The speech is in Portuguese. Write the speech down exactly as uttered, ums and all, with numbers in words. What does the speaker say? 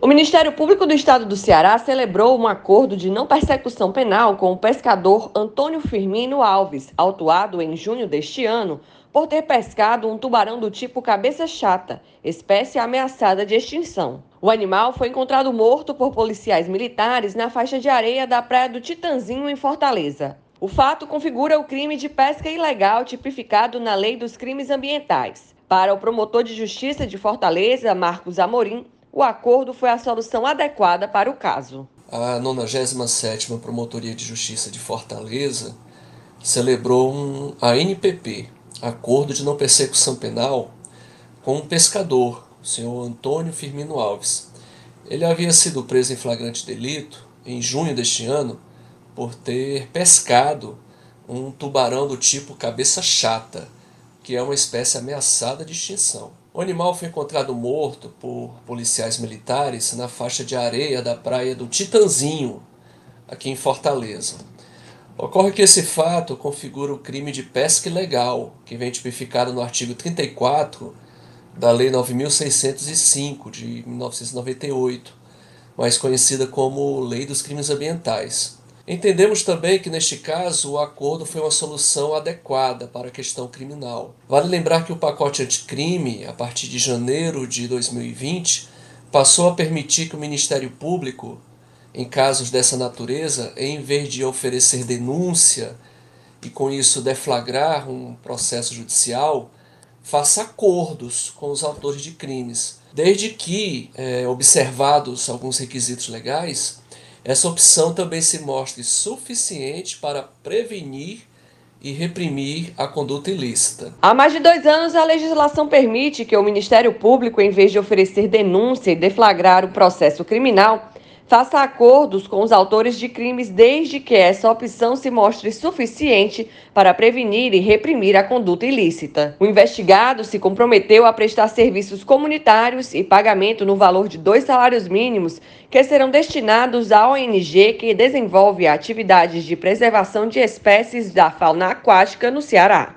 O Ministério Público do Estado do Ceará celebrou um acordo de não persecução penal com o pescador Antônio Firmino Alves, autuado em junho deste ano, por ter pescado um tubarão do tipo cabeça chata, espécie ameaçada de extinção. O animal foi encontrado morto por policiais militares na faixa de areia da Praia do Titanzinho, em Fortaleza. O fato configura o crime de pesca ilegal tipificado na Lei dos Crimes Ambientais. Para o promotor de justiça de Fortaleza, Marcos Amorim, o acordo foi a solução adequada para o caso. A nonagésima sétima Promotoria de Justiça de Fortaleza celebrou um A N P P, Acordo de Não Persecução Penal, com um pescador, o senhor Antônio Firmino Alves. Ele havia sido preso em flagrante delito, em junho deste ano, por ter pescado um tubarão do tipo cabeça chata, que é uma espécie ameaçada de extinção. O animal foi encontrado morto por policiais militares na faixa de areia da praia do Titanzinho, aqui em Fortaleza. Ocorre que esse fato configura o crime de pesca ilegal, que vem tipificado no artigo trinta e quatro da Lei nove mil seiscentos e cinco, de mil novecentos e noventa e oito, mais conhecida como Lei dos Crimes Ambientais. Entendemos também que, neste caso, o acordo foi uma solução adequada para a questão criminal. Vale lembrar que o pacote anticrime, a partir de janeiro de dois mil e vinte, passou a permitir que o Ministério Público, em casos dessa natureza, em vez de oferecer denúncia e, com isso, deflagrar um processo judicial, faça acordos com os autores de crimes. Desde que, é, observados alguns requisitos legais, essa opção também se mostre suficiente para prevenir e reprimir a conduta ilícita. Há mais de dois anos, a legislação permite que o Ministério Público, em vez de oferecer denúncia e deflagrar o processo criminal, faça acordos com os autores de crimes, desde que essa opção se mostre suficiente para prevenir e reprimir a conduta ilícita. O investigado se comprometeu a prestar serviços comunitários e pagamento no valor de dois salários mínimos, que serão destinados à O N G que desenvolve atividades de preservação de espécies da fauna aquática no Ceará.